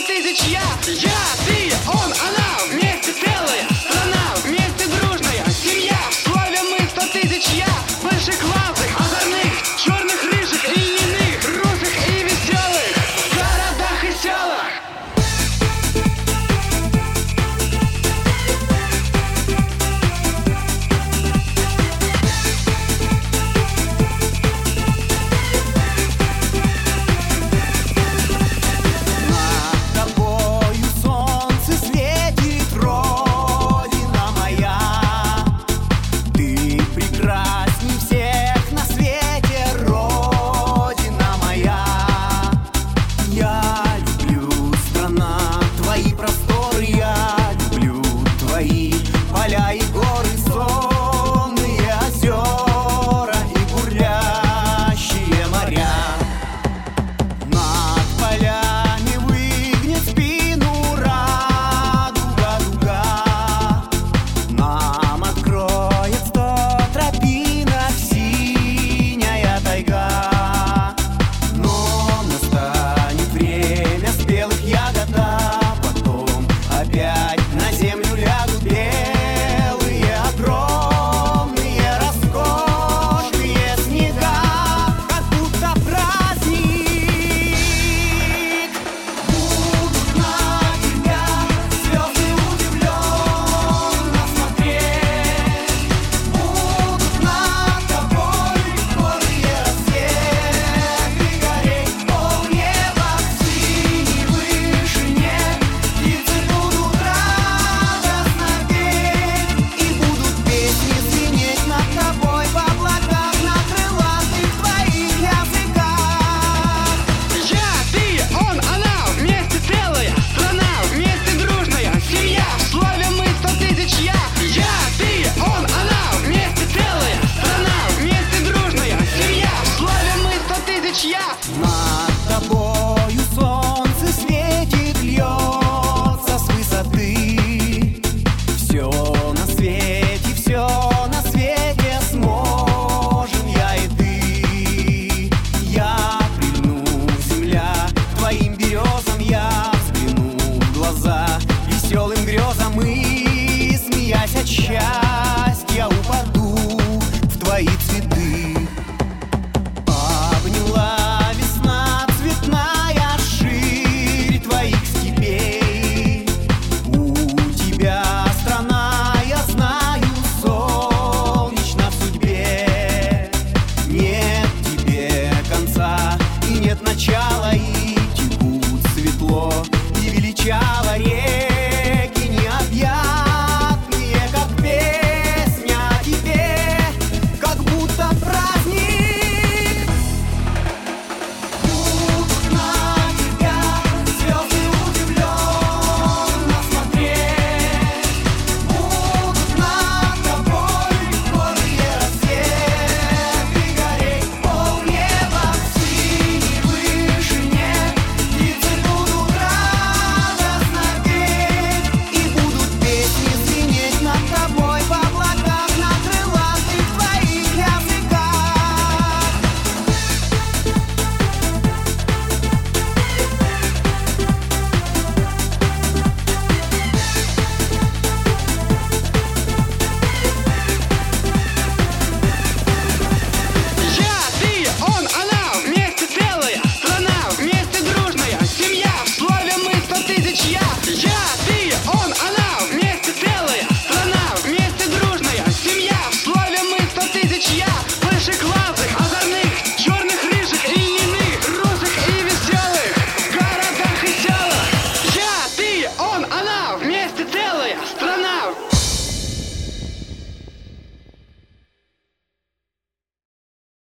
тысяч я, ты, он, она, вместе целая страна, вместе дружная семья. В слове мы 100 тысяч я, большеглазых, озорных, черных, рыжих и иных, русых и веселых, в городах и селах. Поля и горы, сонные озера и бурлящие моря. Над полями выгнет спину радуга дуга. Нам откроет 100 тропинок синяя тайга. Но настанет время спелых ягод, а потом опять на землю лягут белые, огромные, роскошные снега, как будто праздник. Будут на тебя звезды удивленно смотреть, будут над тобой горные рассветы гореть. Полнеба в синей вышине, птицы будут радостно петь, и будут песни звенеть над тобой в облаках, на крылатых твоих языках. Ты, он, она, вместе целая страна, вместе дружная семья. В слове мы 100 тысяч я, ты, он, она, вместе целая страна, вместе дружная семья. В слове мы 100 тысяч я. Над тобою солнце светит, льется с высоты. Все на свете сможем я и ты. Я прильну, земля, к твоим березам, я взгляну в глаза веселым грезам и, смеясь от счастья, упаду в твои цветы. Обняла весна цветная ширь твоих степей. У тебя страна, я знаю, солнечна в судьбе. Нет тебе конца и нет начала, и текут светло и величаво реки.